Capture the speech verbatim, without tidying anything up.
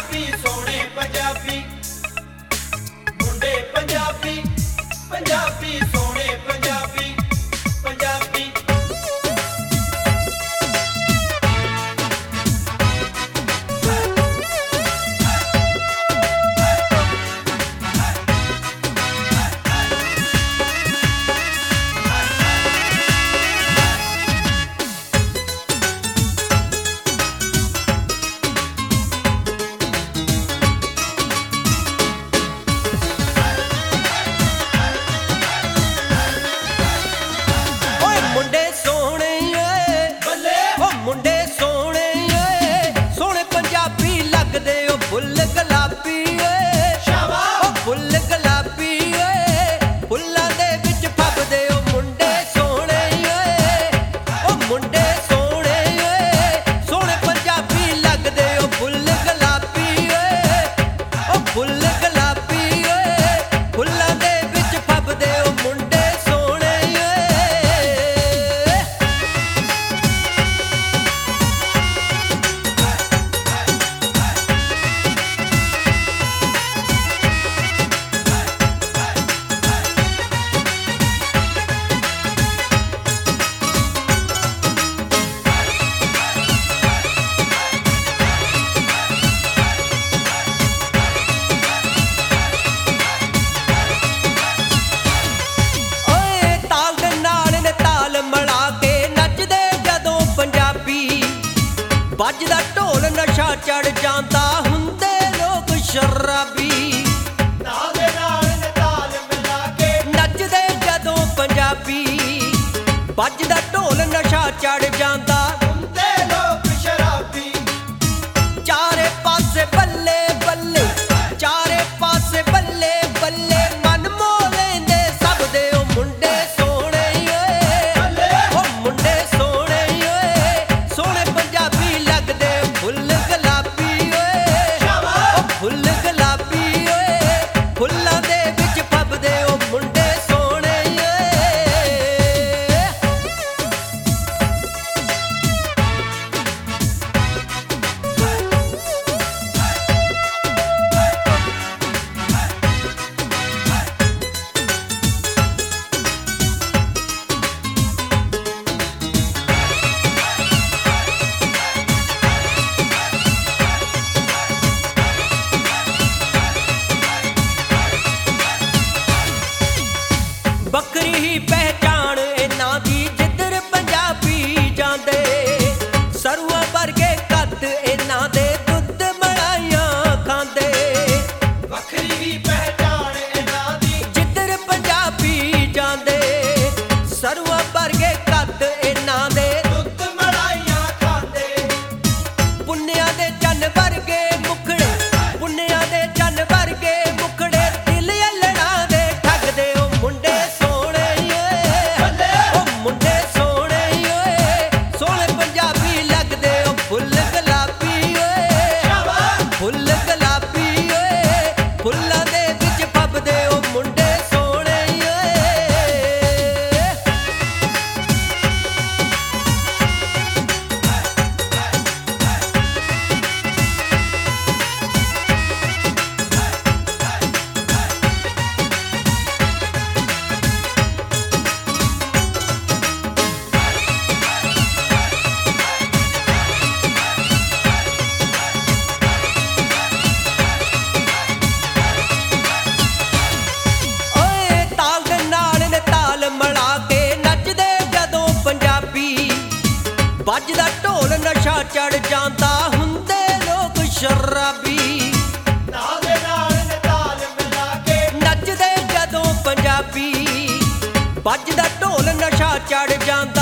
ਪੰਜਾਬੀ ਸੋਹਣੇ ਪੰਜਾਬੀ ਮੁੰਡੇ ਪੰਜਾਬੀ ਪੰਜਾਬੀ ਸੋਹਣੇ ਪੰਜਾਬੀ ਪੰਜਾਬੀ ਵੱਜਦਾ ਢੋਲ ਨਸ਼ਾ ਚੜ ਜਾਂਦਾ ਹੁੰਦੇ ਲੋਕ ਸ਼ਰਾਬੀ ਨਾਲ ਦੇ ਨਾਲ ਤਾਲ ਮਿਲਾ ਕੇ ਨੱਚਦੇ ਜਦੋਂ ਪੰਜਾਬੀ ਵੱਜਦਾ ਢੋਲ ਨਸ਼ਾ ਚੜ ਜਾਂਦਾ ਹੁੰਦੇ ਲੋਕ ਸ਼ਰਾਬੀ ਚਾਰੇ ਪਾਸੇ ਬੱਲੇ ਬੱਲੇ ਚਾਰੇ ਪਾਸੇ ਬੱਲੇ ਬੱਲੇ ਮਨ ਮੋਹ ਲੈਂਦੇ ਸਭ ਦੇ ਉਹ ਮੁੰਡੇ ਸੋਹਣੇ ਓਏ ਉਹ ਮੁੰਡੇ ਸੋਹਣੇ ਓਏ ਸੋਹਣੇ ਪੰਜਾਬੀ ਲੱਗਦੇ ਫੁੱਲ ਗੁਲਾਬੀ ਓਏ ਉਹ ਫੁੱਲ ਗੁਲਾਬੀ ਓਏ ਫੁੱਲਾਂ ਦੇ ਵਿੱਚ ਫੱਬਦੇ ਉਹ ਮੁੰਡੇ ਸੋਹਣੇ ਓਏ ਬੱਕਰੀ ਹੀ ਪਹਿਚਾਣ ਇਹਨਾਂ ਦੀ ਜਿੱਧਰ ਪੰਜਾਬੀ ਜਾਂਦੇ ਸਰੂਆਂ ਵਰਗੇ ਕੱਦ ਇਹਨਾਂ ਦੇ ਦੁੱਧ ਮਲਾਈਆਂ ਖਾਂਦੇ ਵੱਖਰੀ ਹੀ ਪਹਿਚਾਣ ਇਹਨਾਂ ਦੀ ਜਿੱਧਰ ਪੰਜਾਬੀ ਜਾਂਦੇ ਸਰੂਆਂ ਵਰਗੇ ਕੱਦ ਇਹਨਾਂ ਦੇ ਦੁੱਧ ਮਲਾਈਆਂ ਖਾਂਦੇ ਪੁੰਨਿਆਂ ਦੇ ਚੰਨ ਵਰਗੇ ਮੁਖੜੇ ਪੁੰਨਿਆਂ ਦੇ ਚੰਨ ਵਰਗੇ ਮੁਖੜੇ ਦਿਲ ਅਲੜਾ ਦੇ ਠੱਗਦੇ ਉਹ ਮੁੰਡੇ ਫੁੱਲ ਗੁਲਾਬੀ ਓਏ ਫੁੱਲ ਗੁਲਾਬੀ ਓਏ ਫੁੱਲਾਂ ਦੇ ਵਿੱਚ ਫੱਬਦੇ ਉਹ ਮੁੰਡੇ ਸੋਹਣੇ ਓਏ ਵੱਜਦਾ ਢੋਲ ਨਸ਼ਾ ਚੜ ਜਾਂਦਾ ਹੁੰਦੇ ਲੋਕ ਸ਼ਰਾਬੀ ਨਾਲ ਦੇ ਨਾਲ ਤਾਲ ਮਿਲਾ ਕੇ ਨੱਚਦੇ ਜਦੋਂ ਪੰਜਾਬੀ ਵੱਜਦਾ ਢੋਲ ਨਸ਼ਾ ਚੜ ਜਾਂਦਾ